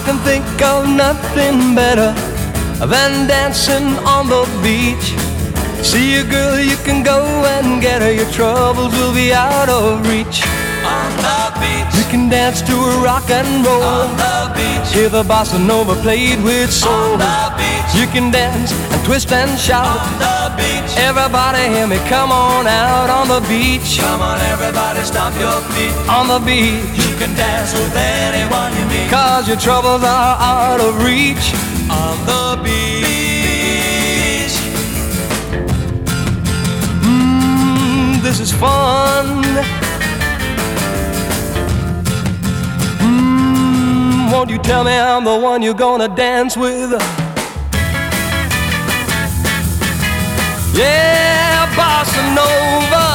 can think of nothing better than dancing on the beach. See a girl, you can go and get her. Your troubles will be out of reach. On the beach, you can dance to a rock and roll. On the beach, hear the bossa nova played with soul. On the beach, you can dance and twist and shout. On the beach, everybody hear me, come on out on the beach. Come on everybody, stomp your feet. On the beach, you can dance with anyone you meet. 'Cause your troubles are out of reach. On the beach, this is fun. Won't you tell me I'm the one you're gonna dance with? Yeah, bossa nova.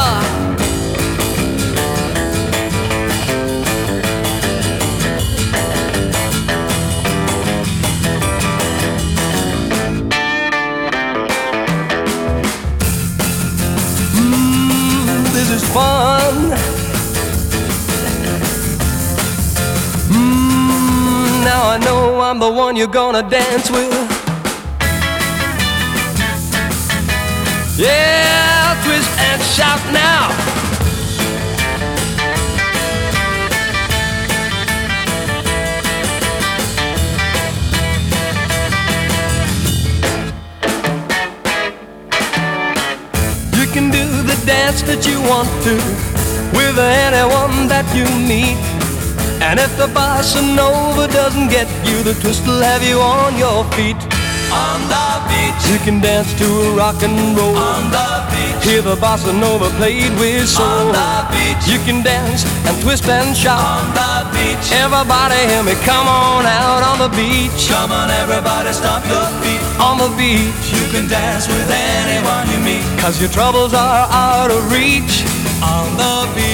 This is fun. Now I know I'm the one you're gonna dance with. Yeah, twist and shout now. You can do the dance that you want to with anyone that you meet. And if the bossa nova doesn't get you, the twist will have you on your feet. On the beach, you can dance to a rock and roll. On the beach, hear the bossa nova played with soul. On the beach, you can dance and twist and shout. On the beach, everybody hear me, come on out on the beach. Come on everybody, stomp your feet. On the beach, you can dance with anyone you meet. 'Cause your troubles are out of reach. On the beach.